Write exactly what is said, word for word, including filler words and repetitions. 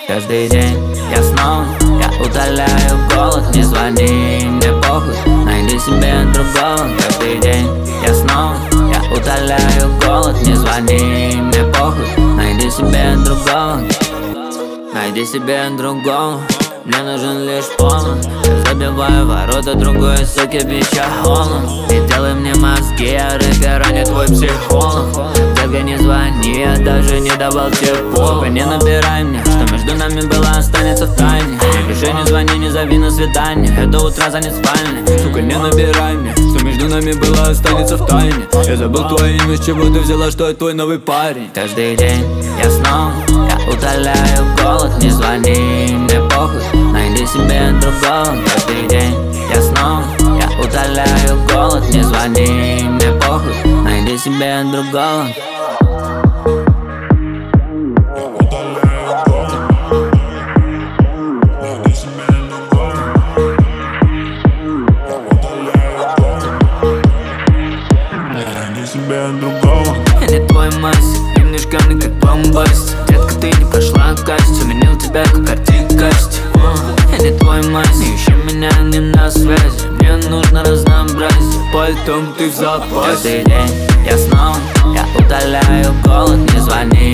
Каждый день я снова, я удаляю голод. Не звони, мне похуй, найди себе другого. Каждый день я снова, я удаляю голод. Не звони, мне похуй, найди себе другого. Найди себе другого, мне нужен лишь повод. Я забиваю ворота другой, суки, бича холод. И делай мне мозги, а рэпера не твой психолог. Детка, не звони, я даже не давал тепло. Сука, не набирай мне, что между нами было, останется в тайне. Не пиши, не звони, не зови на свидание, я до утра занят спальней. Сука, не набирай мне, что между нами было, останется в тайне. Я забыл твое имя, с чего ты взяла, что я твой новый парень. Каждый день я снова, я удаляю голод. Не звони, мне похуй, найди себе другого. Каждый день я снова, я удаляю голод. Не звони, мне похуй, найди себе другого. Я не твой мастер, гимнешь ко мне как бомбаст. Детка, ты не прошла касть, заменил тебя как артикасть. Я не твой мастер, ищи меня не на связи, мне нужно разнообразие, поэтому ты в запасе. Каждый день я снова, я удаляю голод. Не звони,